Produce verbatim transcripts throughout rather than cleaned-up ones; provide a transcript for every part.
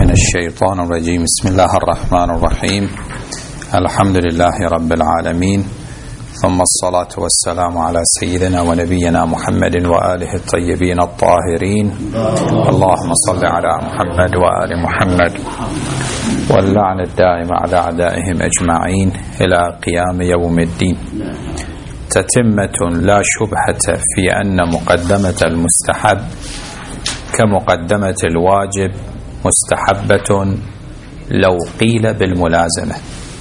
من الشيطان الرجيم. بسم الله الرحمن الرحيم. الحمد لله رب العالمين، ثم الصلاة والسلام على سيدنا ونبينا محمد وآله الطيبين الطاهرين. اللهم صل على محمد وآل محمد، واللعن الدائم على أعدائهم أجمعين إلى قيام يوم الدين. تتمة لا شبهة في أن مقدمة المستحب كمقدمة الواجب مستحبة لو قيل بالملازمة.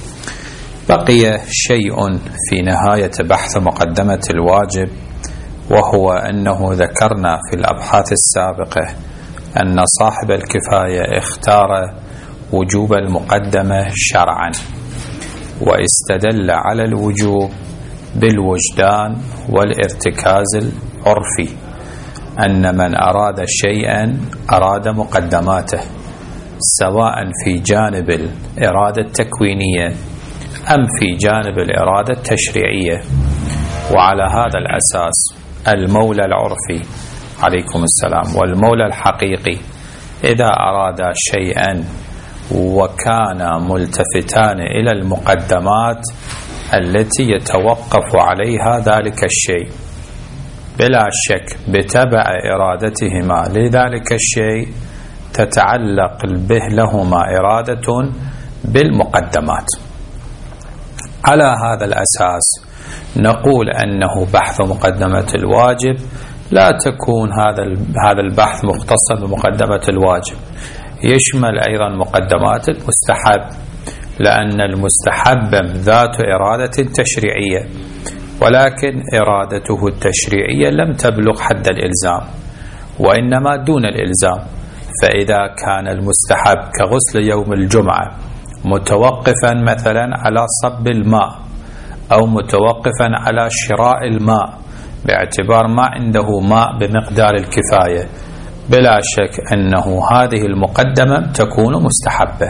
بقي شيء في نهاية بحث مقدمة الواجب، وهو أنه ذكرنا في الأبحاث السابقة أن صاحب الكفاية اختار وجوب المقدمة شرعا، واستدل على الوجوب بالوجدان والارتكاز العرفي، أن من أراد شيئا أراد مقدماته، سواء في جانب الإرادة التكوينية أم في جانب الإرادة التشريعية. وعلى هذا الأساس المولى العرفي عليكم السلام والمولى الحقيقي إذا أراد شيئا وكان ملتفتان إلى المقدمات التي يتوقف عليها ذلك الشيء، بلا شك بتبع إرادتهما لذلك الشيء تتعلق به لهما إرادة بالمقدمات. على هذا الأساس نقول أنه بحث مقدمة الواجب لا تكون هذا هذا البحث مختصا بمقدمة الواجب، يشمل أيضا مقدمات المستحب، لأن المستحب ذات إرادة تشريعية، ولكن إرادته التشريعية لم تبلغ حد الإلزام وإنما دون الإلزام. فإذا كان المستحب كغسل يوم الجمعة متوقفا مثلا على صب الماء أو متوقفا على شراء الماء باعتبار ما عنده ماء بمقدار الكفاية، بلا شك أنه هذه المقدمة تكون مستحبة.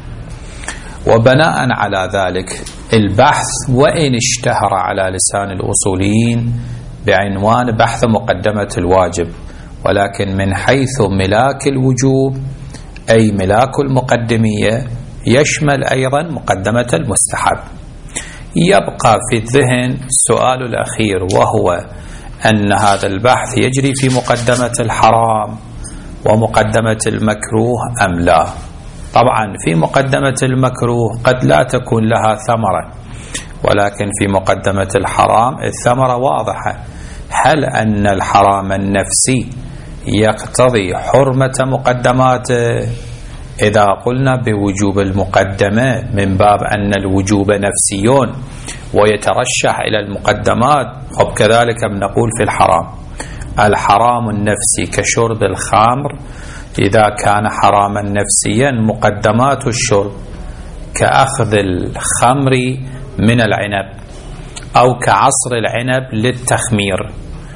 وبناء على ذلك البحث وإن اشتهر على لسان الأصوليين بعنوان بحث مقدمة الواجب، ولكن من حيث ملاك الوجوب أي ملاك المقدمية يشمل أيضا مقدمة المستحب. يبقى في الذهن سؤال الأخير، وهو أن هذا البحث يجري في مقدمة الحرام ومقدمة المكروه أم لا. طبعا في مقدمة المكروه قد لا تكون لها ثمرة، ولكن في مقدمة الحرام الثمرة واضحة. هل أن الحرام النفسي يقتضي حرمة مقدماته؟ إذا قلنا بوجوب المقدمة من باب أن الوجوب نفسيون ويترشح إلى المقدمات، خب كذلك بنقول في الحرام. الحرام النفسي كشرب الخمر إذا كان حراما نفسيا مقدمات الشرب كأخذ الخمر من العنب أو كعصر العنب للتخمير،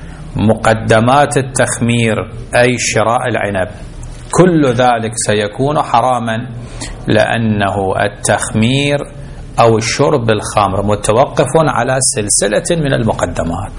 مقدمات التخمير أي شراء العنب، كل ذلك سيكون حراما، لأنه التخمير أو الشرب الخمر متوقف على سلسلة من المقدمات.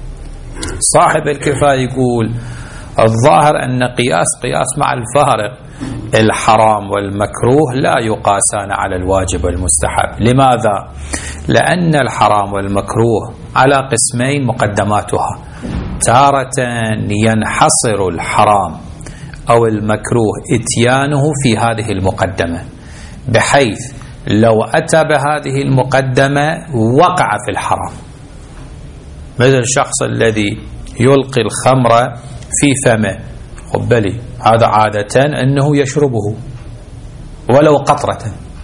صاحب الكفاية يقول الظاهر أن قياس قياس مع الفارق، الحرام والمكروه لا يقاسان على الواجب والمستحب. لماذا؟ لأن الحرام والمكروه على قسمين مقدماتها، تارة ينحصر الحرام أو المكروه إتيانه في هذه المقدمة، بحيث لو أتى بهذه المقدمة وقع في الحرام، مثل الشخص الذي يلقي الخمر في فمه، قبلي هذا عادة أنه يشربه ولو قطرة.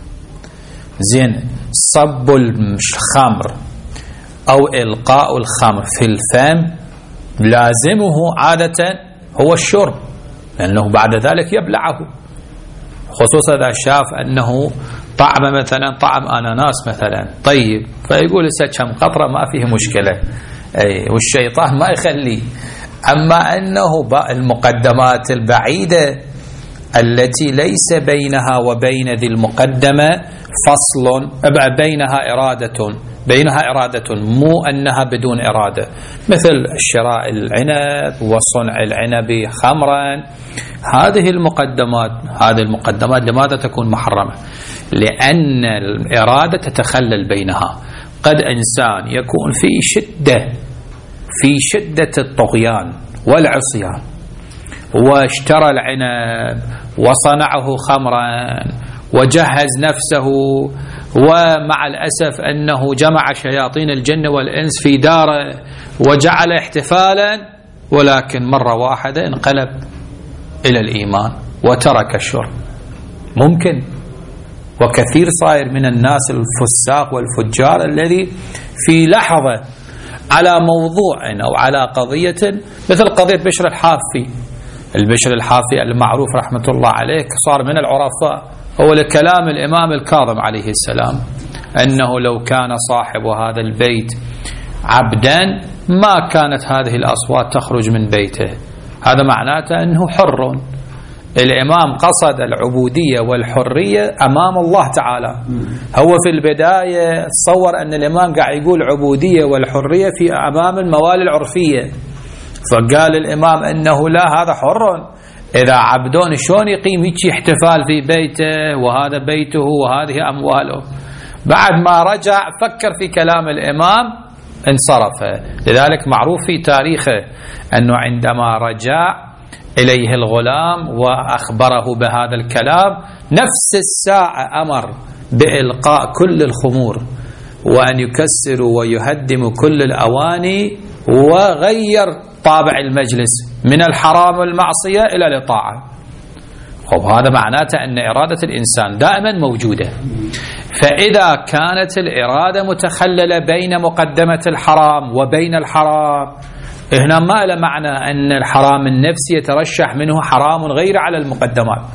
زين، صب الخمر أو إلقاء الخمر في الفم لازمه عادة هو الشرب، لأنه بعد ذلك يبلعه، خصوصا إذا شاف أنه طعم مثلا طعم أناناس مثلا، طيب فيقول كم قطرة ما فيه مشكلة، أي والشيطان ما يخليه. أما أنه المقدمات البعيدة التي ليس بينها وبين ذي المقدمة فصل، بينها إرادة بينها إرادة مو أنها بدون إرادة، مثل شراء العنب وصنع العنب خمرا. هذه المقدمات هذه المقدمات لماذا تكون محرمة؟ لأن الإرادة تتخلل بينها. قد إنسان يكون في شدة في شدة الطغيان والعصيان واشترى العنب وصنعه خمرا وجهز نفسه، ومع الأسف أنه جمع شياطين الجن والإنس في داره وجعل احتفالا، ولكن مرة واحدة انقلب إلى الإيمان وترك الشرب. ممكن، وكثير صاير من الناس الفساق والفجار الذي في لحظة على موضوع أو على قضية، مثل قضية بشر الحافي. البشر الحافي المعروف رحمة الله عليه صار من العرفاء، هو لكلام الإمام الكاظم عليه السلام أنه لو كان صاحب هذا البيت عبدا ما كانت هذه الأصوات تخرج من بيته. هذا معناته أنه حر. الإمام قصد العبودية والحرية أمام الله تعالى. هو في البداية تصور أن الإمام قاعد يقول عبودية والحرية في أمام الموالي العرفية، فقال الإمام أنه لا، هذا حر. إذا عبدون شلون يقيم هيك احتفال في بيته وهذا بيته وهذه أمواله؟ بعد ما رجع فكر في كلام الإمام انصرف. لذلك معروف في تاريخه أنه عندما رجع إليه الغلام وأخبره بهذا الكلام، نفس الساعة أمر بإلقاء كل الخمور وأن يكسروا ويهدموا كل الأواني، وغير طابع المجلس من الحرام والمعصية إلى الطاعة. خب هذا معناته أن إرادة الإنسان دائما موجودة. فإذا كانت الإرادة متخللة بين مقدمة الحرام وبين الحرام، هنا ما له معنى أن الحرام النفسي يترشح منه حرام غير على المقدمات،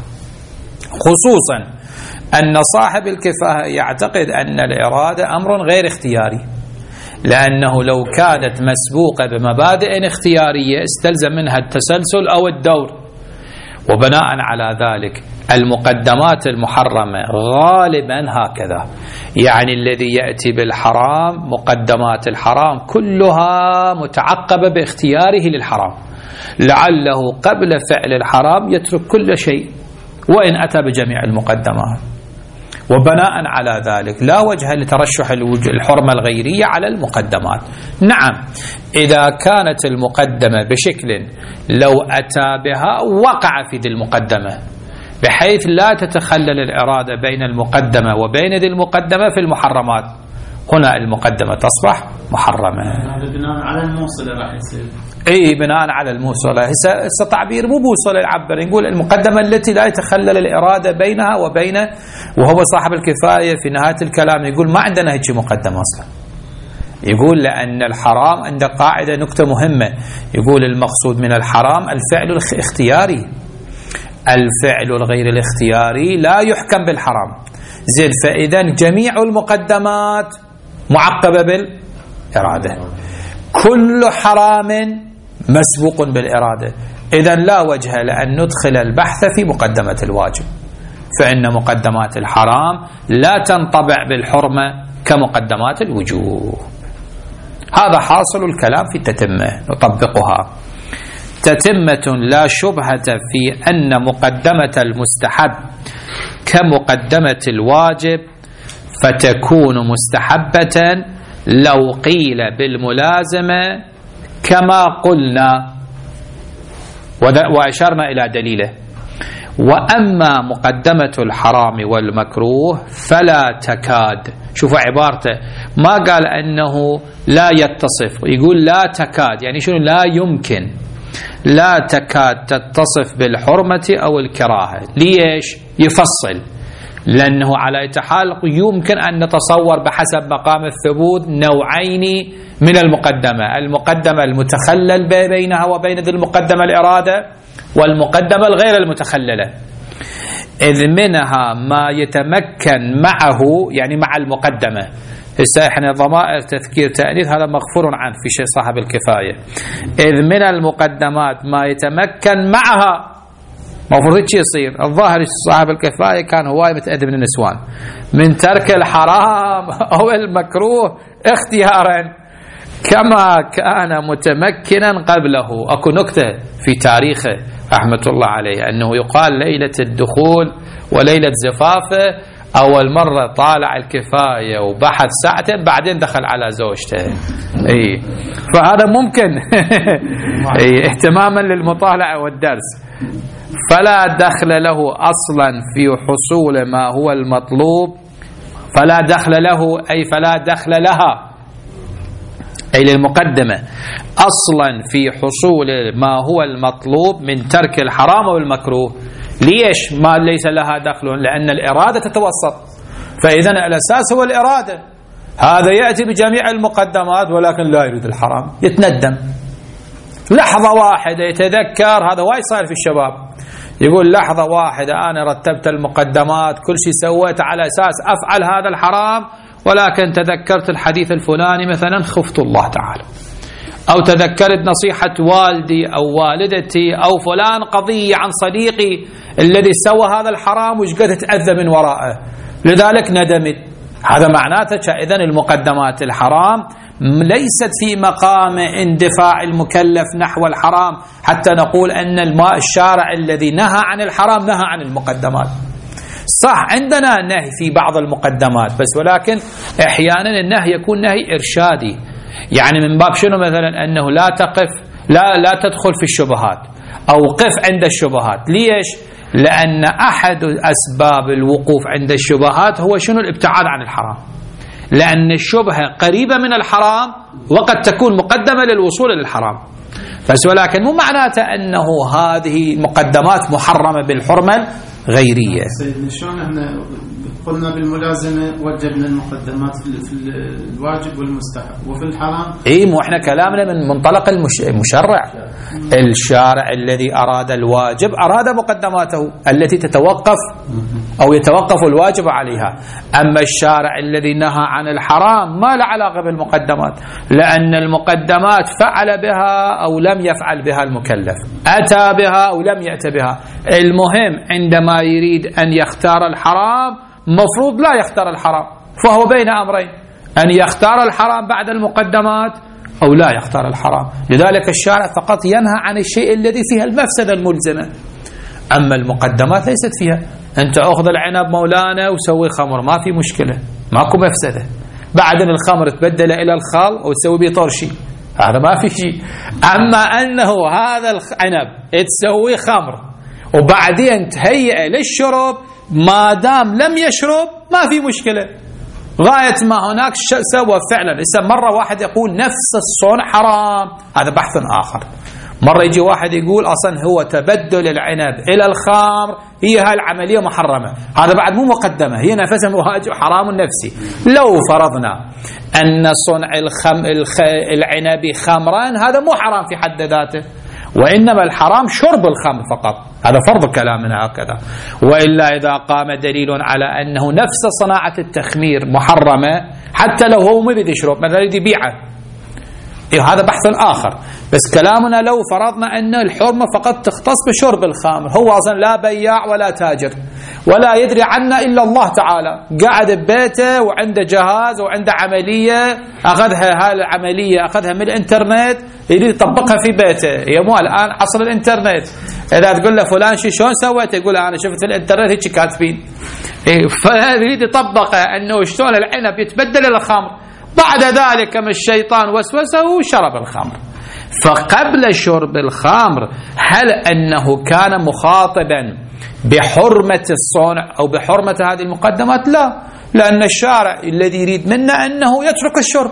خصوصا أن صاحب الكفاية يعتقد أن الإرادة أمر غير اختياري، لأنه لو كانت مسبوقة بمبادئ اختيارية استلزم منها التسلسل أو الدور. وبناء على ذلك المقدمات المحرمة غالبا هكذا، يعني الذي يأتي بالحرام مقدمات الحرام كلها متعقبة باختياره للحرام، لعله قبل فعل الحرام يترك كل شيء وإن أتى بجميع المقدمات. وبناء على ذلك لا وجه لترشح الحرمة الغيرية على المقدمات. نعم، إذا كانت المقدمة بشكل لو أتى بها وقع في ذي المقدمة، بحيث لا تتخلل الإرادة بين المقدمة وبين ذي المقدمة في المحرمات، هنا المقدمة تصبح محرمة. هذا بناء على الموصلة راح يصير. اي بناء على الموصلة. هسه تعبير مو بوصلة، يعبر نقول المقدمة التي لا يتخلل الإرادة بينها وبين، وهو صاحب الكفاية في نهاية الكلام يقول ما عندنا هيك مقدمة أصلا. يقول لأن الحرام عند قاعدة نكتة مهمة، يقول المقصود من الحرام الفعل الاختياري، الفعل الغير الاختياري لا يحكم بالحرام. زين، فإذا جميع المقدمات معقبة بالإرادة، كل حرام مسبوق بالإرادة. إذا لا وجه لأن ندخل البحث في مقدمة الواجب، فإن مقدمات الحرام لا تنطبع بالحرمة كمقدمات الوجوب. هذا حاصل الكلام في التتمة، نطبقها. تتمة لا شبهة في أن مقدمة المستحب كمقدمة الواجب، فتكون مستحبة لو قيل بالملازمة كما قلنا وأشرنا إلى دليله. وأما مقدمة الحرام والمكروه فلا تكاد، شوفوا عبارته، ما قال أنه لا يتصف، يقول لا تكاد، يعني شنو؟ لا يمكن، لا تكاد تتصف بالحرمة أو الكراهة. ليش؟ يفصل، لأنه على أي حال يمكن أن نتصور بحسب مقام الثبوت نوعين من المقدمة، المقدمة المتخلل بينها وبين ذي المقدمة الإرادة، والمقدمة الغير المتخللة، إذ منها ما يتمكن معه، يعني مع المقدمة. هسه احنا ضمائر تذكير تأنيث هذا مغفور عنه في شيء صاحب الكفاية. إذ من المقدمات ما يتمكن معها المفروض هيك يصير. الظاهر صاحب الكفاية كان هواي متأدب من النسوان، من ترك الحرام أو المكروه اختيارا كما كان متمكنا قبله. أكو نكتة في تاريخه رحمة الله عليه أنه يقال ليلة الدخول وليلة زفافه أول مرة طالع الكفاية وبحث ساعتين بعدين دخل على زوجته. اي فهذا ممكن اي اهتماما للمطالعة والدرس. فلا دخل له أصلا في حصول ما هو المطلوب، فلا دخل له أي فلا دخل لها أي للمقدمة أصلا في حصول ما هو المطلوب من ترك الحرام والمكروه. ليش ما ليس لها دخل؟ لأن الإرادة تتوسط، فإذا الأساس هو الإرادة. هذا يأتي بجميع المقدمات ولكن لا يريد الحرام، يتندم لحظة واحدة يتذكر. هذا وايد صار في الشباب، يقول لحظة واحدة أنا رتبت المقدمات كل شيء سويت على أساس أفعل هذا الحرام، ولكن تذكرت الحديث الفلاني مثلا خفت الله تعالى، أو تذكرت نصيحة والدي أو والدتي أو فلان قضية عن صديقي الذي سوى هذا الحرام وش قد تأذى من وراءه لذلك ندمت. هذا معناته إذن المقدمات الحرام ليست في مقام اندفاع المكلف نحو الحرام حتى نقول أن الماء الشارع الذي نهى عن الحرام نهى عن المقدمات. صح عندنا نهي في بعض المقدمات بس، ولكن احيانا النهي يكون نهي إرشادي، يعني من باب شنو؟ مثلا أنه لا تقف لا لا تدخل في الشبهات أو قف عند الشبهات. ليش؟ لأن أحد أسباب الوقوف عند الشبهات هو شنو؟ الابتعاد عن الحرام، لأن الشبهة قريبة من الحرام وقد تكون مقدمة للوصول للحرام بس، ولكن مو معناته أنه هذه المقدمات محرمة بالحرمة غيرية. سيدنا شلون احنا قلنا بالملازمة وجبنا المقدمات في الواجب والمستحب وفي الحرام؟ اي مو احنا كلامنا من منطلق المشرع. الشارع الذي أراد الواجب أراد مقدماته التي تتوقف أو يتوقف الواجب عليها، أما الشارع الذي نهى عن الحرام ما له علاقة بالمقدمات، لأن المقدمات فعل بها أو لم يفعل بها المكلف، أتى بها أو لم يأتي بها. المهم عندما يريد أن يختار الحرام مفروض لا يختار الحرام، فهو بين أمرين، أن يختار الحرام بعد المقدمات أو لا يختار الحرام. لذلك الشارع فقط ينهى عن الشيء الذي فيها المفسدة الملزمة، أما المقدمات ليست فيها. أنت أخذ العنب مولانا وسوي خمر ما في مشكلة، ماكو مفسدة. بعدين الخمر تبدل إلى الخال وتسوي بيه طرشي، هذا ما في شيء. أما أنه هذا العنب تسوي خمر وبعدين تهيئ للشرب ما دام لم يشرب ما في مشكلة، غاية ما هناك سوى فعلا. إذا مرة واحد يقول نفس الصنع حرام، هذا بحث آخر. مرة يجي واحد يقول أصلا هو تبدل العنب إلى الخمر هي هاي العملية محرمة، هذا بعد مو مقدمة، هي نفسها مواجه حرام نفسي. لو فرضنا أن صنع الخم الخ... العنب خمرا هذا مو حرام في حد ذاته، وإنما الحرام شرب الخمر فقط، هذا فرض كلامنا هكذا. وإلا إذا قام دليل على أنه نفس صناعة التخمير محرمة حتى لو هو ما بده يشرب مثلا يريد يبيعه، إيه هذا بحث آخر. بس كلامنا لو فرضنا أن الحرمة فقط تختص بشرب الخمر، هو أصلا لا بياع ولا تاجر ولا يدري عنه إلا الله تعالى، قاعد ببيته وعنده جهاز وعنده عملية أخذها، هاي العملية أخذها من الإنترنت يريد يطبقها في بيته. هي مو الآن عصر الإنترنت، إذا تقول له فلان شي شلون سويت يقول أنا شفت الإنترنت هيك كاتبين، إيه فيريد يطبقه أنه شلون العنب يتبدل إلى الخمر. بعد ذلك من الشيطان وسوسه وشرب الخمر. فقبل شرب الخمر هل أنه كان مخاطبا بحرمة الصنع أو بحرمة هذه المقدمات؟ لا، لأن الشارع الذي يريد منا أنه يترك الشرب،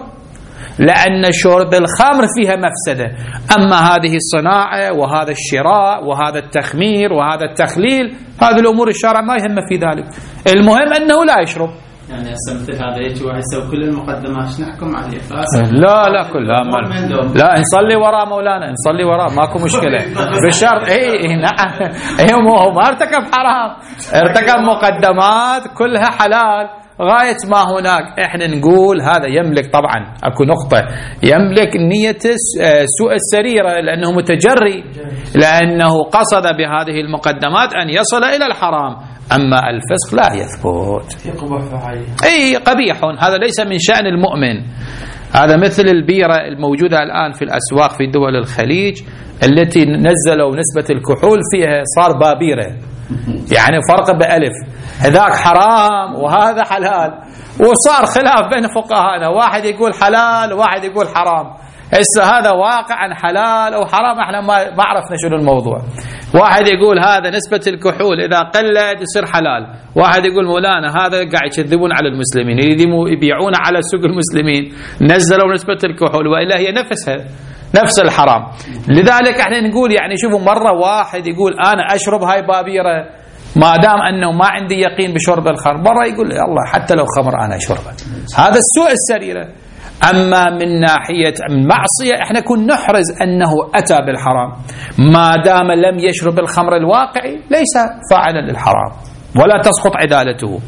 لأن شرب الخمر فيها مفسدة. أما هذه الصناعة وهذا الشراء وهذا التخمير وهذا التخليل هذه الأمور الشارع ما يهم في ذلك، المهم أنه لا يشرب. يعني هسه مثل هذا يجي واحد يسوي كل المقدمات ايش نحكم عليه؟ لا لا كلها لا نصلي وراه مولانا، نصلي وراه ماكو مشكله بالشرط. اي نعم، هو ما ارتكب حرام، ارتكب مقدمات كلها حلال، غاية ما هناك احنا نقول هذا يملك، طبعا اكو نقطة، يملك نية سوء السريرة لأنه متجري، لأنه قصد بهذه المقدمات أن يصل إلى الحرام. أما الفسق لا يثبت، أي قبيح، هذا ليس من شأن المؤمن. هذا مثل البيرة الموجودة الآن في الأسواق في دول الخليج التي نزلوا نسبة الكحول فيها صار بابيرة، يعني فرق بألف، هذاك حرام وهذا حلال، وصار خلاف بين فقهاءنا، واحد يقول حلال وواحد يقول حرام. هسه هذا واقعا حلال او حرام، احنا ما ما عرفنا شنو الموضوع. واحد يقول هذا نسبة الكحول اذا قلت يصير حلال، واحد يقول مولانا هذا قاعد يكذبون على المسلمين، يبيعون على سوق المسلمين، نزلوا نسبة الكحول والا هي نفسها نفس الحرام. لذلك احنا نقول يعني شوفوا، مرة واحد يقول انا اشرب هاي بابيرة ما دام انه ما عندي يقين بشرب الخمر، مرة يقول الله حتى لو خمر انا اشربه، هذا السوء السريرة. أما من ناحية المعصية احنا كن نحرز أنه أتى بالحرام، ما دام لم يشرب الخمر الواقعي ليس فاعلا للحرام ولا تسقط عدالته.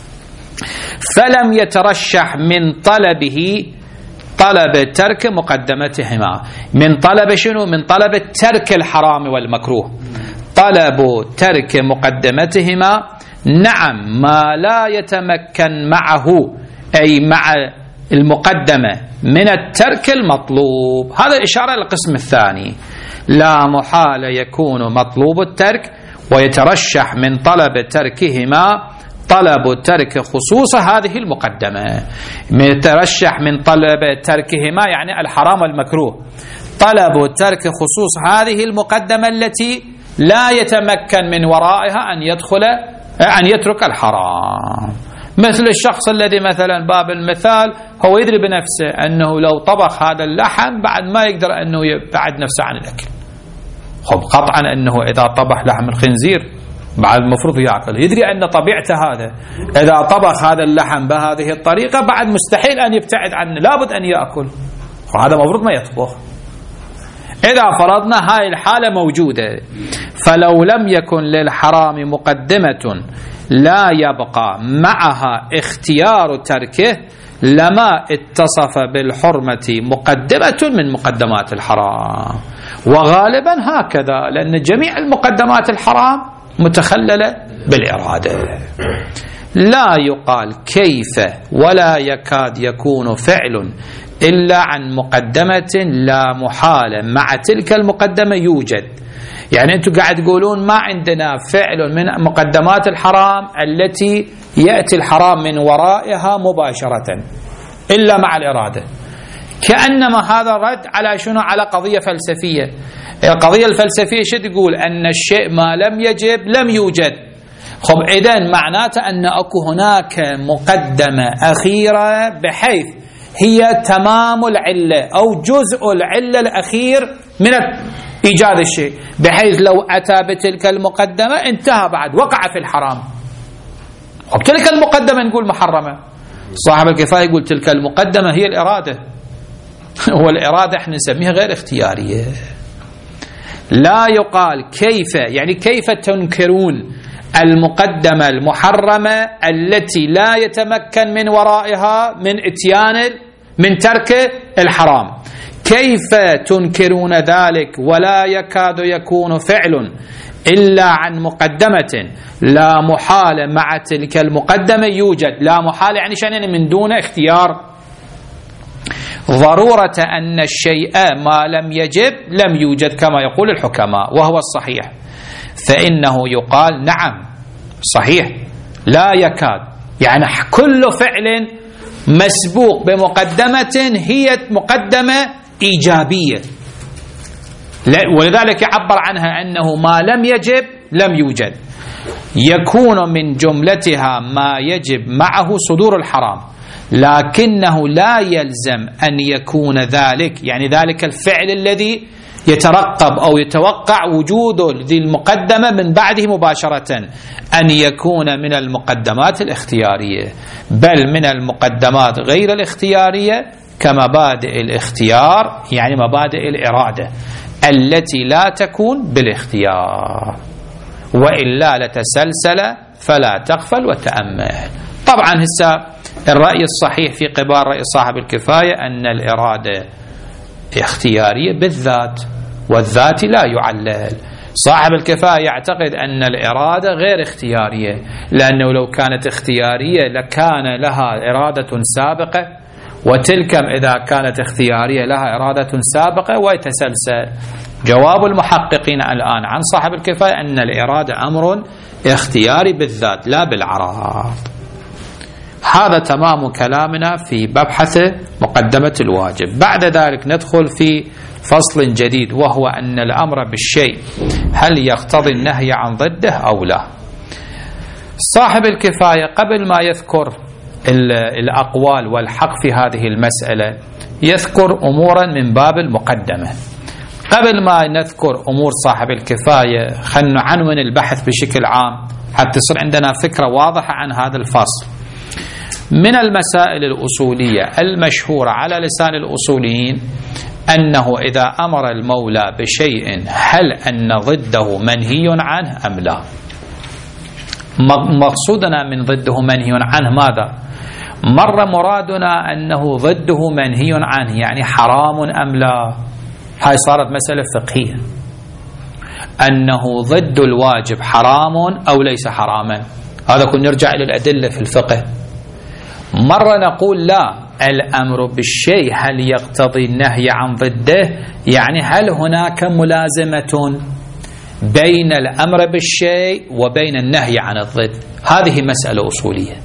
فلم يترشح من طلبه طلب ترك مقدمتهما، من طلب شنو؟ من طلب ترك الحرام والمكروه. طلب ترك مقدمتهما نعم ما لا يتمكن معه، أي مع المقدمة، من الترك المطلوب. هذا إشارة للقسم الثاني، لا محال يكون مطلوب الترك ويترشح من طلب تركهما طلب ترك خصوص هذه المقدمة. يترشح من طلب تركهما يعني الحرام والمكروه، طلب ترك خصوص هذه المقدمة التي لا يتمكن من ورائها أن يدخل أن يترك الحرام. مثل الشخص الذي مثلا باب المثال هو يدري بنفسه أنه لو طبخ هذا اللحم بعد ما يقدر أنه يبعد نفسه عن الأكل. خب قطعا أنه إذا طبخ لحم الخنزير بعد المفروض يأكل، يدري أن طبيعته هذا إذا طبخ هذا اللحم بهذه الطريقة بعد مستحيل أن يبتعد عنه، لابد أن يأكل، وهذا مفروض ما يطبخ. إذا فرضنا هاي الحالة موجودة، فلو لم يكن للحرام مقدمة لا يبقى معها اختيار تركه لما اتصف بالحرمة مقدمة من مقدمات الحرام. وغالبا هكذا، لأن جميع المقدمات الحرام متخللة بالإرادة. لا يقال كيف ولا يكاد يكون فعل إلا عن مقدمة لا محالة مع تلك المقدمة يوجد. يعني أنتم قاعد تقولون ما عندنا فعل من مقدمات الحرام التي يأتي الحرام من ورائها مباشرة إلا مع الإرادة، كأنما هذا رد على شنو؟ على قضية فلسفية. القضية الفلسفية شو تقول؟ أن الشيء ما لم يجب لم يوجد. خب إذن معناته أن أكو هناك مقدمة أخيرة بحيث هي تمام العلة أو جزء العلة الأخير من إيجاد الشيء، بحيث لو أتى بتلك المقدمة انتهى بعد وقع في الحرام. خب تلك المقدمة نقول محرمة. صاحب الكفاية يقول تلك المقدمة هي الإرادة، والإرادة احنا نسميها غير اختيارية. لا يقال كيف، يعني كيف تنكرون المقدمة المحرمة التي لا يتمكن من ورائها من اتيان من ترك الحرام، كيف تنكرون ذلك ولا يكاد يكون فعل إلا عن مقدمة لا محال مع تلك المقدمة يوجد. لا محال يعني شأن من دون اختيار. ضرورة أن الشيء ما لم يجب لم يوجد كما يقول الحكماء، وهو الصحيح. فإنه يقال نعم صحيح لا يكاد، يعني كل فعل مسبوق بمقدمة هي مقدمة إيجابية، ولذلك يعبر عنها أنه ما لم يجب لم يوجد. يكون من جملتها ما يجب معه صدور الحرام، لكنه لا يلزم أن يكون ذلك، يعني ذلك الفعل الذي يترقب أو يتوقع وجود ذي المقدمة من بعده مباشرة أن يكون من المقدمات الاختيارية، بل من المقدمات غير الاختيارية كمبادئ الاختيار، يعني مبادئ الإرادة التي لا تكون بالاختيار، وإلا لتسلسل فلا تغفل وتأمل. طبعا هسه الرأي الصحيح في قبال رأي صاحب الكفاية أن الإرادة اختيارية بالذات، والذات لا يعلل. صاحب الكفاية يعتقد أن الإرادة غير اختيارية، لأنه لو كانت اختيارية لكان لها إرادة سابقة، وتلك إذا كانت اختيارية لها إرادة سابقة ويتسلسل. جواب المحققين الآن عن صاحب الكفاية أن الإرادة أمر اختياري بالذات لا بالعراض. هذا تمام كلامنا في مبحث مقدمة الواجب. بعد ذلك ندخل في فصل جديد، وهو أن الأمر بالشيء هل يقتضي النهي عن ضده أو لا. صاحب الكفاية قبل ما يذكر الأقوال والحق في هذه المسألة يذكر أمورا من باب المقدمة. قبل ما نذكر أمور صاحب الكفاية خلنا نعنون البحث بشكل عام حتى يصير عندنا فكرة واضحة عن هذا الفصل. من المسائل الأصولية المشهورة على لسان الأصوليين أنه إذا أمر المولى بشيء هل أن ضده منهي عنه أم لا. مقصودنا من ضده منهي عنه ماذا؟ مر مرادنا أنه ضده منهي عنه يعني حرام أم لا. هاي صارت مسألة فقهية، أنه ضد الواجب حرام أو ليس حراما. هذا كنا نرجع إلى الأدلة في الفقه. مرة نقول لا، الأمر بالشيء هل يقتضي النهي عن ضده، يعني هل هناك ملازمة بين الأمر بالشيء وبين النهي عن الضد. هذه مسألة أصولية.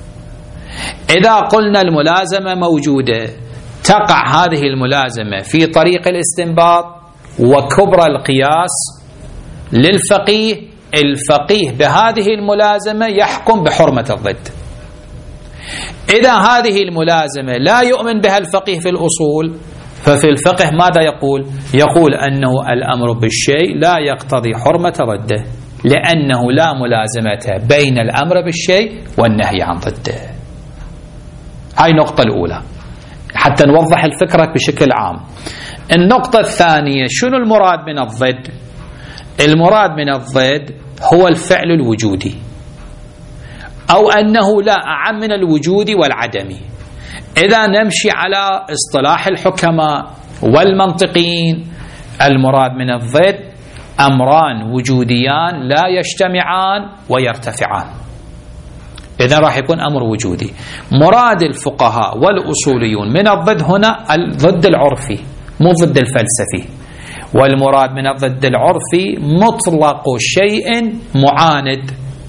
إذا قلنا الملازمة موجودة تقع هذه الملازمة في طريق الاستنباط وكبر القياس للفقيه، الفقيه بهذه الملازمة يحكم بحرمة الضد. إذا هذه الملازمة لا يؤمن بها الفقيه في الأصول، ففي الفقه ماذا يقول؟ يقول أنه الأمر بالشيء لا يقتضي حرمة ضده، لأنه لا ملازمة بين الأمر بالشيء والنهي عن ضده. هاي النقطة الأولى حتى نوضح الفكرة بشكل عام. النقطة الثانية، شنو المراد من الضد؟ المراد من الضد هو الفعل الوجودي، أو أنه لا أعم من الوجود والعدم. إذا نمشي على اصطلاح الحكماء والمنطقين، المراد من الضد أمران وجوديان لا يجتمعان ويرتفعان. إذا راح يكون أمر وجودي. مراد الفقهاء والأصوليون من الضد هنا الضد العرفي مو ضد الفلسفي، والمراد من الضد العرفي مطلق شيء معاند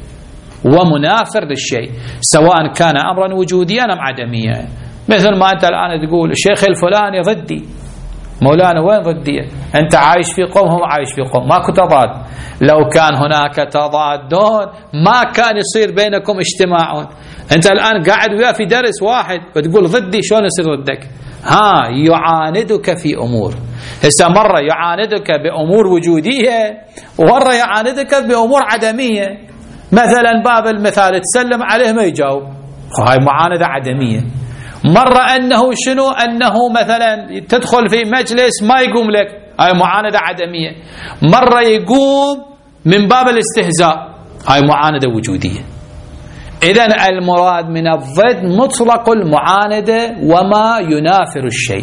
ومنافر للشيء، سواء كان أمرا وجوديا أم عدميا. مثل ما أنت الآن تقول الشيخ الفلاني ضدي، مولانا وين ضدي؟ أنت عايش في قوم هم عايش في قوم، ماكو تضاد. لو كان هناك تضادون ما كان يصير بينكم اجتماع. أنت الآن قاعد وياه في درس واحد وتقول ضدي، شلون يصير ضدك؟ ها يعاندك في أمور. هسه مرة يعاندك بأمور وجودية ومرة يعاندك بأمور عدمية. مثلا باب المثال تسلم عليه ما يجاوب، هاي معاندة عدمية. مرة أنه شنو أنه مثلا تدخل في مجلس ما يقوم لك، هاي معاندة عدمية. مرة يقوم من باب الاستهزاء، هاي معاندة وجودية. إذن المراد من الضد مطلق المعاندة وما ينافر الشيء.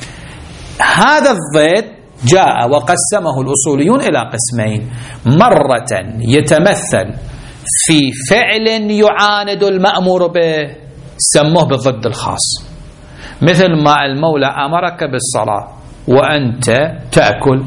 هذا الضد جاء وقسمه الأصوليون إلى قسمين. مرة يتمثل في فعل يعاند المأمور به، سموه بالضد الخاص. مثل ما المولى أمرك بالصلاة وأنت تأكل،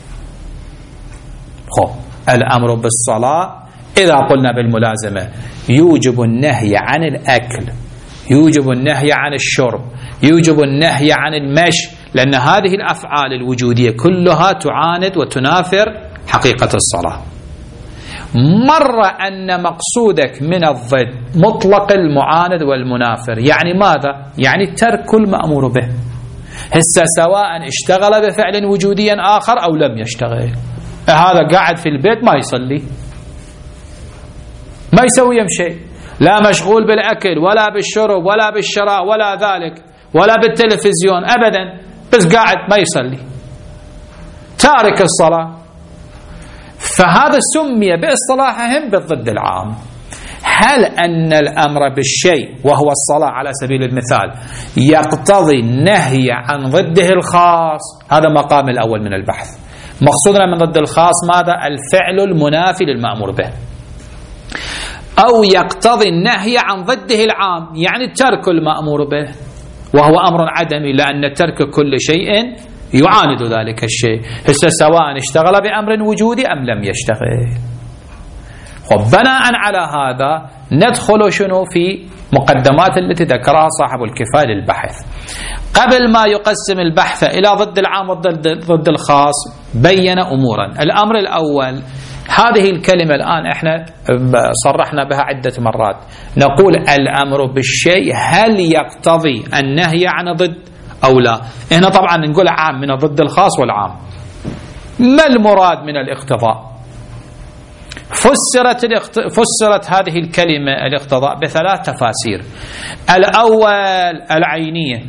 خب الأمر بالصلاة إذا قلنا بالملازمة يوجب النهي عن الأكل، يوجب النهي عن الشرب، يوجب النهي عن المشي، لأن هذه الأفعال الوجودية كلها تعاند وتنافر حقيقة الصلاة. مرة أن مقصودك من الضد مطلق المعاند والمنافر، يعني ماذا؟ يعني ترك المأمور به. هسه سواء اشتغل بفعل وجودي آخر أو لم يشتغل، هذا قاعد في البيت ما يصلي، ما يسوي شيء، لا مشغول بالأكل ولا بالشرب ولا بالشراء ولا ذلك ولا بالتلفزيون أبدا، بس قاعد ما يصلي، تارك الصلاة. فهذا سمي باصطلاحهم بالضد العام. هل أن الأمر بالشيء وهو الصلاة على سبيل المثال يقتضي النهي عن ضده الخاص؟ هذا مقام الأول من البحث. مقصودنا من ضد الخاص ماذا؟ الفعل المنافي للمأمور به. أو يقتضي النهي عن ضده العام، يعني ترك المأمور به وهو أمر عدمي، لأن ترك كل شيء يعاند ذلك الشيء. هسه سواء اشتغل بأمر وجودي أم لم يشتغل. وبناء على هذا ندخل شنو في مقدمات التي ذكرها صاحب الكفاية للبحث. قبل ما يقسم البحث إلى ضد العام وضد الخاص بين أمورا. الأمر الأول، هذه الكلمة الآن احنا صرحنا بها عدة مرات، نقول الأمر بالشيء هل يقتضي النهي عن ضد أو لا؟ هنا طبعا نقول عام من ضد الخاص والعام. ما المراد من الاقتضاء؟ فسرت الاخت... فسرت هذه الكلمة الاقتضاء بثلاث تفاسير. الأول العينية،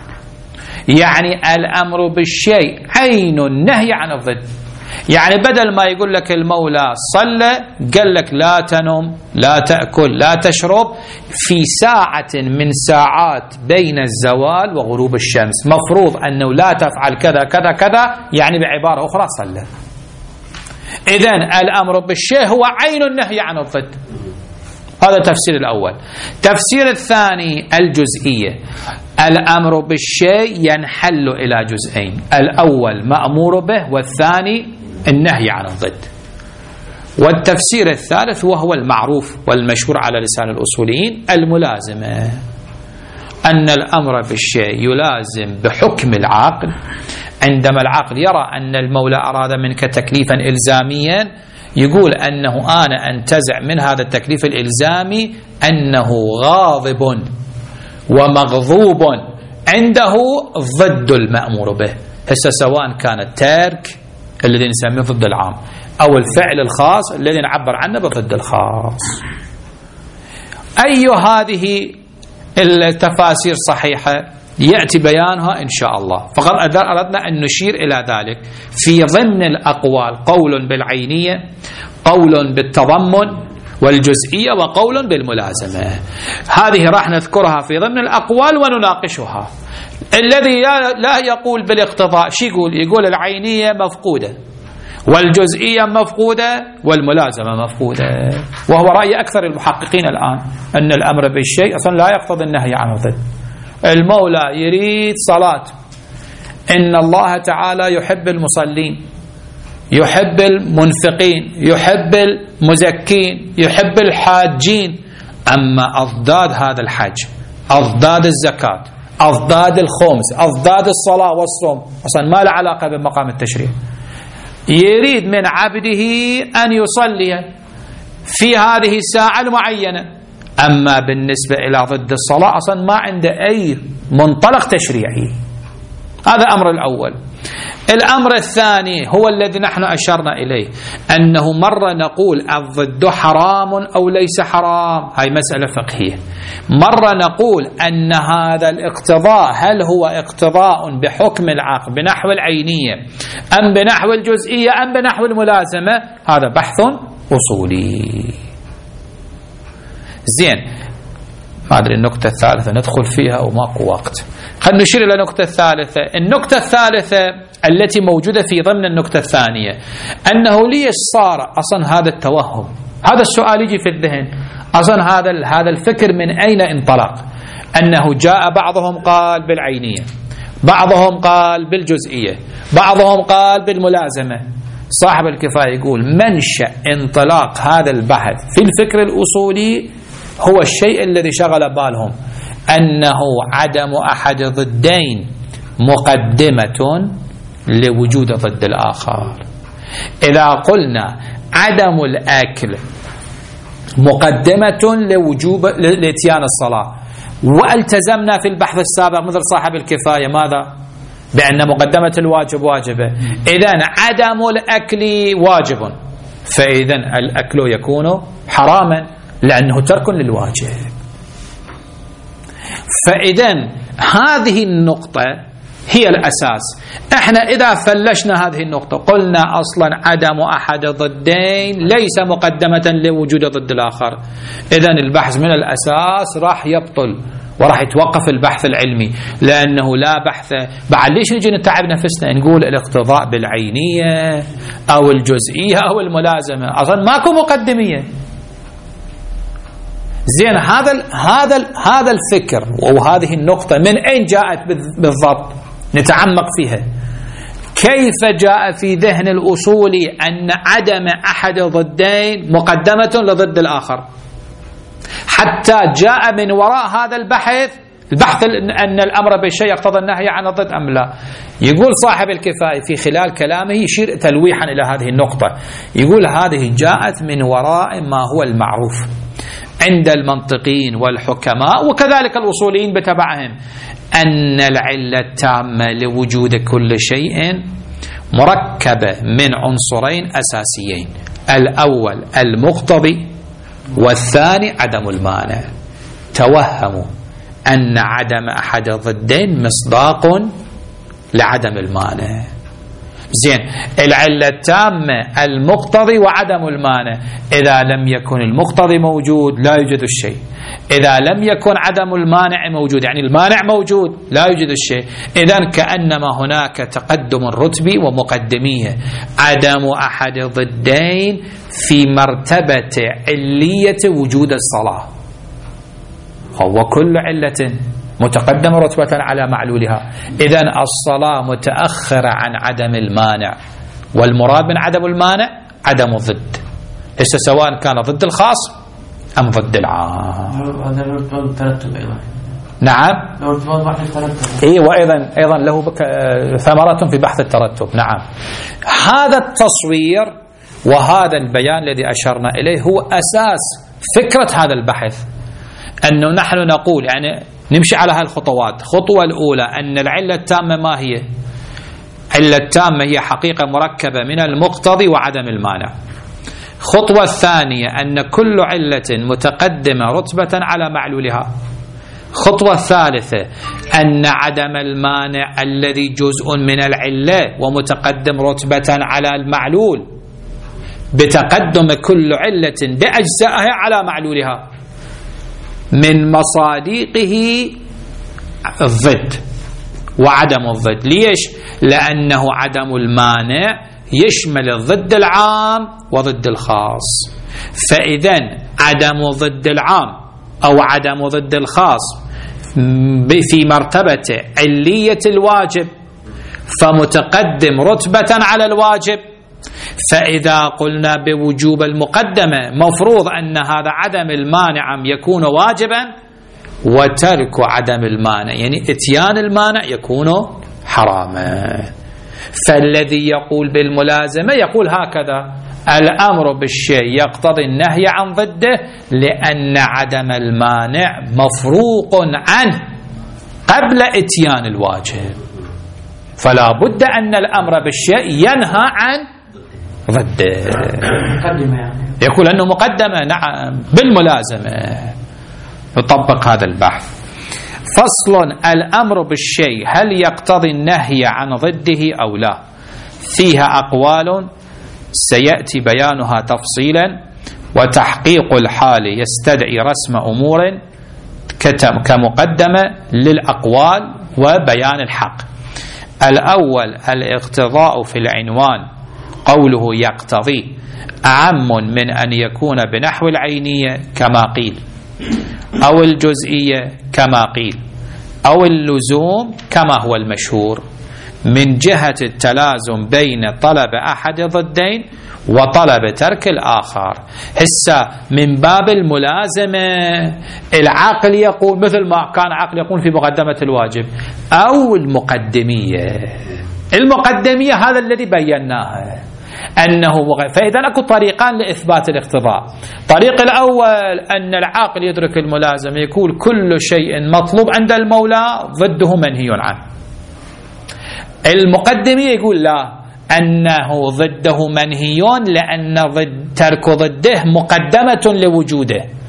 يعني الأمر بالشيء عين النهي عن الضد. يعني بدل ما يقول لك المولى صلى قال لك لا تنم لا تأكل لا تشرب في ساعة من ساعات بين الزوال وغروب الشمس، مفروض أنه لا تفعل كذا كذا كذا، يعني بعبارة أخرى صلى. إذن الأمر بالشيء هو عين النهي عن الضد. هذا التفسير الأول. تفسير الثاني الجزئية، الأمر بالشيء ينحل إلى جزئين، الأول مأمور به والثاني النهي عن الضد. والتفسير الثالث وهو المعروف والمشهور على لسان الأصوليين الملازمة، أن الأمر بالشيء يلازم بحكم العقل. عندما العقل يرى أن المولى أراد منك تكليفا إلزاميا يقول أنه أنا أنتزع من هذا التكليف الإلزامي أنه غاضب ومغضوب عنده ضد المأمور به. هسه سواء كان الترك الذي نسميه ضد العام أو الفعل الخاص الذي نعبر عنه بضد الخاص. أي هذه التفاسير صحيحة يأتي بيانها إن شاء الله. فقد أردنا أن نشير إلى ذلك في ضمن الأقوال، قول بالعينية، قول بالتضمن والجزئية، وقول بالملازمة. هذه راح نذكرها في ضمن الأقوال ونناقشها. الذي لا يقول بالاقتضاء شو يقول؟ يقول العينية مفقودة والجزئية مفقودة والملازمة مفقودة، وهو رأي أكثر المحققين الآن أن الأمر بالشيء أصلا لا يقتضي النهي عنه ضد. المولى يريد صلاة، إن الله تعالى يحب المصلين، يحب المنفقين، يحب المزكين، يحب الحاجين. أما أضداد هذا الحج، أضداد الزكاة، أضداد الخمس، أضداد الصلاة والصوم، أصلا ما له علاقة بمقام التشريع. يريد من عبده أن يصلي في هذه الساعة المعينة، أما بالنسبة إلى ضد الصلاة أصلا ما عنده أي منطلق تشريعي. هذا الأمر الأول. الأمر الثاني هو الذي نحن أشرنا إليه، أنه مرة نقول الضد حرام أو ليس حرام، هاي مسألة فقهية. مرة نقول أن هذا الاقتضاء هل هو اقتضاء بحكم العقل بنحو العينية أم بنحو الجزئية أم بنحو الملازمة، هذا بحث أصولي. زين، ما أدري النقطة الثالثة ندخل فيها وماكو وقت. خلينا نشير إلى النقطة الثالثة. النقطة الثالثة التي موجودة في ضمن النقطة الثانية، أنه ليش صار أصلا هذا التوهم؟ هذا السؤال يجي في الذهن، أصلا هذا هذا الفكر من أين انطلق؟ أنه جاء بعضهم قال بالعينية، بعضهم قال بالجزئية، بعضهم قال بالملازمة. صاحب الكفاية يقول منشأ انطلاق هذا البحث في الفكر الأصولي هو الشيء الذي شغل بالهم، أنه عدم أحد ضدين مقدمة لوجود ضد الآخر. إذا قلنا عدم الأكل مقدمة لوجوب لإتيان الصلاة، والتزمنا في البحث السابق مثل صاحب الكفاية ماذا؟ بأن مقدمة الواجب واجبة، إذن عدم الأكل واجب، فإذن الأكل يكون حراما لأنه ترك للواجب. فإذن هذه النقطة هي الأساس. احنا إذا فلشنا هذه النقطة قلنا أصلا عدم أحد الضدين ليس مقدمة لوجود ضد الآخر، إذن البحث من الأساس راح يبطل وراح يتوقف البحث العلمي، لأنه لا بحث. بعد ليش نجي نتعب نفسنا نقول الاقتضاء بالعينية أو الجزئية أو الملازمة؟ أصلا ماكو مقدمية. زين، هذا ال هذا ال هذا الفكر وهذه النقطة من أين جاءت بالضبط؟ نتعمق فيها. كيف جاء في ذهن الأصولي أن عدم أحد الضدين مقدمة لضد الآخر، حتى جاء من وراء هذا البحث البحث أن الأمر بالشيء يقتضي النهي عن الضد أم لا؟ يقول صاحب الكفاية في خلال كلامه يشير تلويحا إلى هذه النقطة، يقول هذه جاءت من وراء ما هو المعروف عند المنطقين والحكماء وكذلك الأصوليين بتبعهم، أن العلة التامة لوجود كل شيء مركبة من عنصرين أساسيين، الأول المقتضي والثاني عدم المانع. توهموا أن عدم أحد الضدين مصداق لعدم المانع. زين، العلة التامة المقتضي وعدم المانع، إذا لم يكن المقتضي موجود لا يوجد الشيء، إذا لم يكن عدم المانع موجود يعني المانع موجود لا يوجد الشيء. إذن كأنما هناك تقدم رتبي ومقدمية. عدم أحد الضدين في مرتبة علية وجود الصلاة، هو كل علة متقدمة رتبة على معلولها. إذن الصلاة متأخرة عن عدم المانع، والمراد من عدم المانع عدم الضد، ليس سواء كان ضد الخاص أم ضد العام. هذا ارتباط الترتب أيضا. نعم، ارتباط بحث الترتب. إيه، وأيضا أيضا له ثمرة في بحث الترتب. نعم، هذا التصوير وهذا البيان الذي أشرنا إليه هو أساس فكرة هذا البحث، أنه نحن نقول يعني نمشي على هالخطوات. الخطوة الأولى أن العلة التامة ما هي؟ العلة التامة هي حقيقة مركبة من المقتضي وعدم المانع. الخطوة الثانية أن كل علة متقدمة رتبة على معلولها. الخطوة الثالثة أن عدم المانع الذي جزء من العلة ومتقدم رتبة على المعلول بتقدم كل علة بأجزائها على معلولها من مصادقه الضد وعدم الضد. ليش؟ لأنه عدم المانع يشمل الضد العام وضد الخاص، فإذن عدم ضد العام أو عدم ضد الخاص في مرتبة علية الواجب فمتقدم رتبة على الواجب. فإذا قلنا بوجوب المقدمة مفروض أن هذا عدم المانع يكون واجبا، وترك عدم المانع يعني اتيان المانع يكون حراما. فالذي يقول بالملازمة يقول هكذا: الأمر بالشيء يقتضي النهي عن ضده لأن عدم المانع مفروق عنه قبل اتيان الواجب، فلا بد أن الأمر بالشيء ينهى عن ضده. يقول أنه مقدمة نعم بالملازمة. يطبق هذا البحث. فصل: الأمر بالشيء هل يقتضي النهي عن ضده أو لا؟ فيها أقوال سيأتي بيانها تفصيلا، وتحقيق الحال يستدعي رسم أمور كمقدمة للأقوال وبيان الحق. الأول الاقتضاء في العنوان، قوله يقتضي أعم من أن يكون بنحو العينية كما قيل، أو الجزئية كما قيل، أو اللزوم كما هو المشهور، من جهة التلازم بين طلب أحد الضدين وطلب ترك الآخر. هسه من باب الملازمة العقل يقول مثل ما كان عقل يقول في مقدمة الواجب، أو المقدمية. المقدمية هذا الذي بيناه أنه فإذا أكو طريقان لإثبات الاقتضاء. الطريق الأول أن العاقل يدرك الملازمة، يقول كل شيء مطلوب عند المولى ضده منهي عنه. المقدمية يقول لا، أنه ضده منهي لأن ضد ترك ضده مقدمة لوجوده،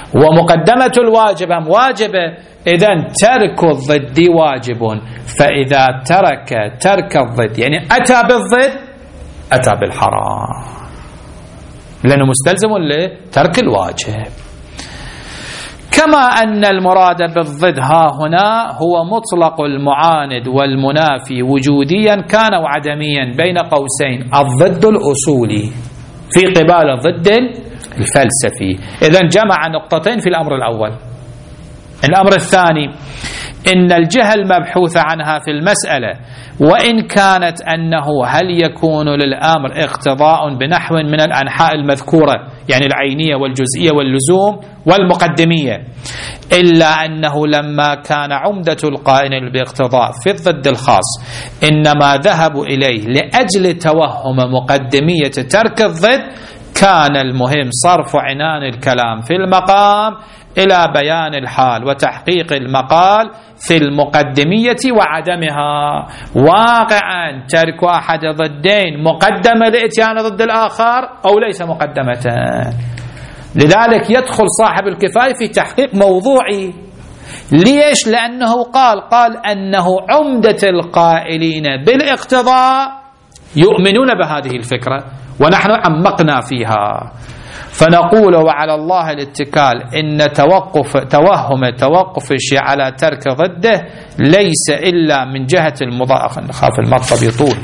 ومقدمة الواجب هم واجبة، إذن ترك الضد واجب. فإذا ترك ترك الضد يعني أتى بالضد أتى بالحرام، لأنه مستلزم لترك الواجب. كما أن المراد بالضد ها هنا هو مطلق المعاند والمنافي وجوديا كان وعدميا، بين قوسين الضد الأصولي في قبال الضد الفلسفي. إذن جمع نقطتين في الأمر الأول. الأمر الثاني إن الجهة المبحوث عنها في المسألة وإن كانت أنه هل يكون للأمر اقتضاء بنحو من الأنحاء المذكورة، يعني العينية والجزئية واللزوم والمقدمية، إلا أنه لما كان عمدة القائل باقتضاء في الضد الخاص إنما ذهبوا إليه لأجل توهم مقدمية ترك الضد، كان المهم صرف عنان الكلام في المقام إلى بيان الحال وتحقيق المقال في المقدمية وعدمها. واقعا ترك أحد ضدين مقدمة لإتيان ضد الآخر أو ليس مقدمة. لذلك يدخل صاحب الكفاية في تحقيق موضوعي. ليش؟ لأنه قال قال أنه عمدة القائلين بالاقتضاء يؤمنون بهذه الفكرة ونحن عمقنا فيها، فنقول وعلى الله الاتكال إن توقف توهم توقف الشيء على ترك ضده ليس إلا من جهة المضاء. نخاف المطلب يطول،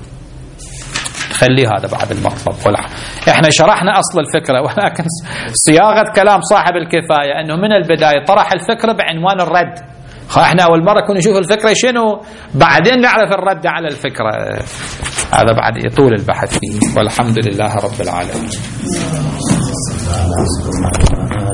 خلي هذا بعد المطلب. ولا احنا شرحنا أصل الفكرة، ولكن صياغة كلام صاحب الكفاية أنه من البداية طرح الفكرة بعنوان الرد. احنا أول مرة كنا نشوف الفكرة شنو، بعدين نعرف الرد على الفكرة. هذا بعد يطول البحث فيه. والحمد لله رب العالمين.